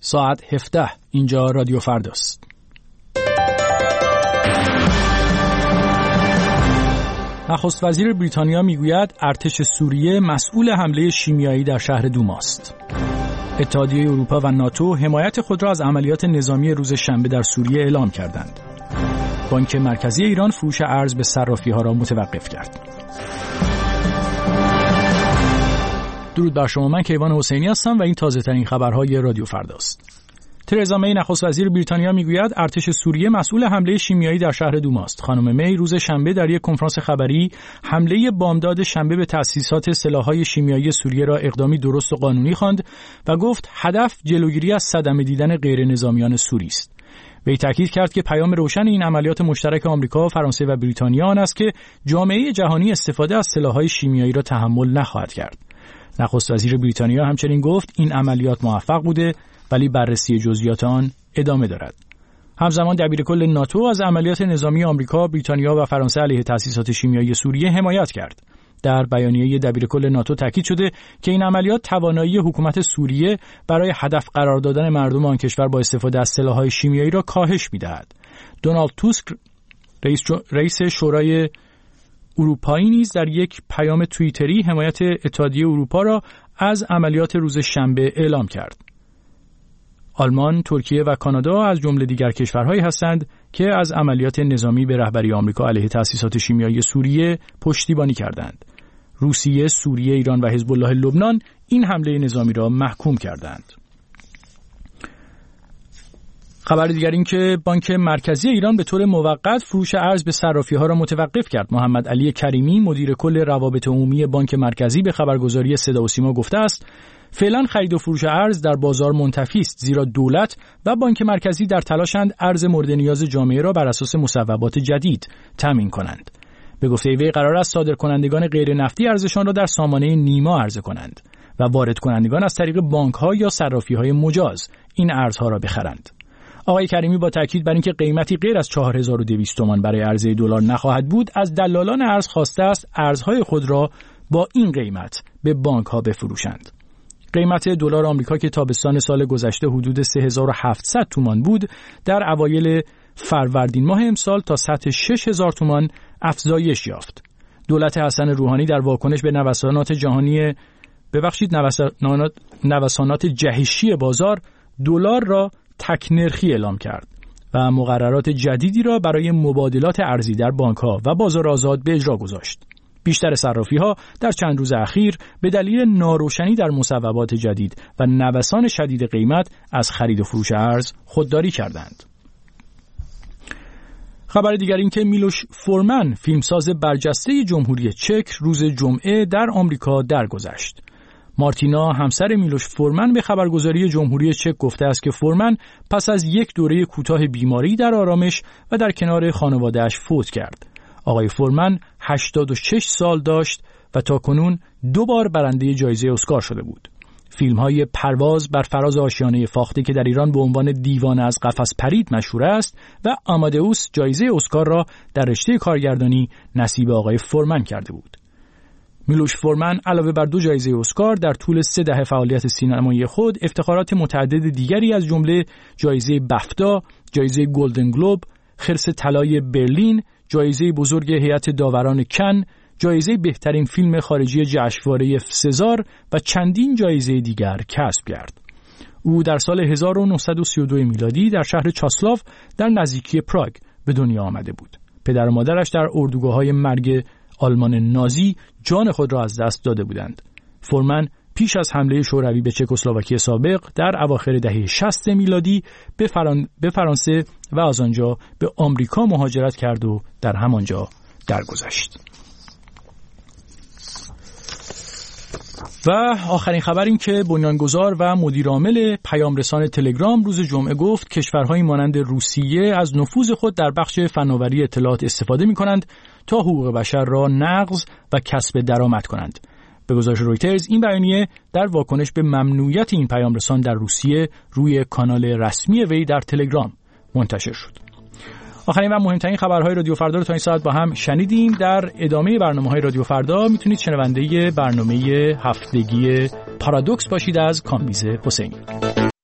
ساعت 17. اینجا رادیو فرداست. نخست وزیر بریتانیا میگوید ارتش سوریه مسئول حمله شیمیایی در شهر دوماست. اتحادیه اروپا و ناتو حمایت خود را از عملیات نظامی روز شنبه در سوریه اعلام کردند. بانک مرکزی ایران فروش ارز به صرافی‌ها را متوقف کرد. درود بر شما، من کیوان حسینی هستم و این تازه‌ترین خبرهای رادیو فرداست. ترزا می نخست وزیر بریتانیا میگوید ارتش سوریه مسئول حمله شیمیایی در شهر دوماست. خانم می روز شنبه در یک کنفرانس خبری حمله بامداد شنبه به تأسیسات سلاح‌های شیمیایی سوریه را اقدامی درست و قانونی خواند و گفت هدف جلوگیری از صدمه دیدن غیر نظامیان سوری است. وی تاکید کرد که پیام روشن این عملیات مشترک آمریکا، فرانسه و بریتانیا آن است که جامعه جهانی استفاده از سلاح‌های شیمیایی را تحمل نخواهد کرد. نخست وزیر بریتانیا همچنین گفت این عملیات موفق بوده ولی بررسی جزئیات آن ادامه دارد. همزمان دبیرکل ناتو از عملیات نظامی آمریکا، بریتانیا و فرانسه علیه تأسیسات شیمیایی سوریه حمایت کرد. در بیانیه دبیرکل ناتو تاکید شده که این عملیات توانایی حکومت سوریه برای هدف قرار دادن مردم آن کشور با استفاده از سلاح‌های شیمیایی را کاهش می‌دهد. دونالد توسک رئیس شورای اروپایی نیز در یک پیام توییتری حمایت اتحادیه اروپا را از عملیات روز شنبه اعلام کرد. آلمان، ترکیه و کانادا از جمله دیگر کشورهایی هستند که از عملیات نظامی به رهبری آمریکا علیه تأسیسات شیمیایی سوریه پشتیبانی کردند. روسیه، سوریه، ایران و حزب الله لبنان این حمله نظامی را محکوم کردند. خبر دیگر این که بانک مرکزی ایران به طور موقت فروش ارز به صرافی‌ها را متوقف کرد. محمد علی کریمی مدیر کل روابط عمومی بانک مرکزی به خبرگزاری صدا و سیما گفته است فعلا خرید و فروش ارز در بازار منتفی است، زیرا دولت و بانک مرکزی در تلاشند ارز مورد نیاز جامعه را بر اساس مصوبات جدید تامین کنند. به گفته وی قرار است صادرکنندگان غیر نفتی ارزشان را در سامانه نیما عرضه کنند و وارد کنندگان از طریق بانک‌ها یا صرافی‌های مجاز این ارزها را بخرند. آقای کریمی با تاکید بر اینکه قیمتی غیر از 4200 تومان برای عرضه دلار نخواهد بود، از دلالان ارز خواسته است ارزهای خود را با این قیمت به بانک‌ها بفروشند. قیمت دلار آمریکا که تابستان سال گذشته حدود 3700 تومان بود، در اوایل فروردین ماه امسال تا سطح 6000 تومان افزایش یافت. دولت حسن روحانی در واکنش به نوسانات جهشی بازار دلار را تک نرخی اعلام کرد و مقررات جدیدی را برای مبادلات ارزی در بانک‌ها و بازار آزاد به اجرا گذاشت. بیشتر صرافی‌ها در چند روز اخیر به دلیل ناروشنی در مصوبات جدید و نوسان شدید قیمت از خرید و فروش ارز خودداری کردند. خبر دیگر این که میلوش فورمن، فیلمساز برجسته جمهوری چک، روز جمعه در آمریکا درگذشت. مارتینا همسر میلوش فورمن به خبرگزاری جمهوری چک گفته است که فورمن پس از یک دوره کوتاه بیماری در آرامش و در کنار خانواده‌اش فوت کرد. آقای فورمن 86 سال داشت و تاکنون 2 بار برنده جایزه اسکار شده بود. فیلم‌های پرواز بر فراز آشیانه فاخته که در ایران به عنوان دیوانه از قفس پرید مشهور است و آمادئوس جایزه اسکار را در رشته کارگردانی نصیب آقای فورمن کرده بود. میلوش فورمن علاوه بر 2 جایزه اسکار در طول 3 دهه فعالیت سینمایی خود افتخارات متعدد دیگری از جمله جایزه بفتا، جایزه گلدن گلوب، خرس طلای برلین، جایزه بزرگ هیئت داوران کن، جایزه بهترین فیلم خارجی جشنواره سزار و چندین جایزه دیگر کسب کرد. او در سال 1932 میلادی در شهر چاسلاو در نزدیکی پراگ به دنیا آمده بود. پدر و مادرش در اردوگاه‌های مرگ آلمان نازی جان خود را از دست داده بودند. فورمن پیش از حمله شوروی به چکسلواکی سابق در اواخر دهه 60 میلادی به فرانسه و از آنجا به آمریکا مهاجرت کرد و در همانجا درگذشت. و آخرین خبر این که بنیانگذار و مدیرعامل پیامرسان تلگرام روز جمعه گفت کشورهایی مانند روسیه از نفوذ خود در بخش فناوری اطلاعات استفاده می‌کنند تا حقوق بشر را نقض و کسب درآمد کنند. به گزارش رویترز این بیانیه در واکنش به ممنوعیت این پیامرسان در روسیه روی کانال رسمی وی در تلگرام منتشر شد. آخرین و مهمترین خبرهای رادیو فردا رو تا این ساعت با هم شنیدیم. در ادامه برنامه‌های رادیو فردا میتونید شنونده برنامه هفتگی پارادوکس باشید از کامبیز حسینی.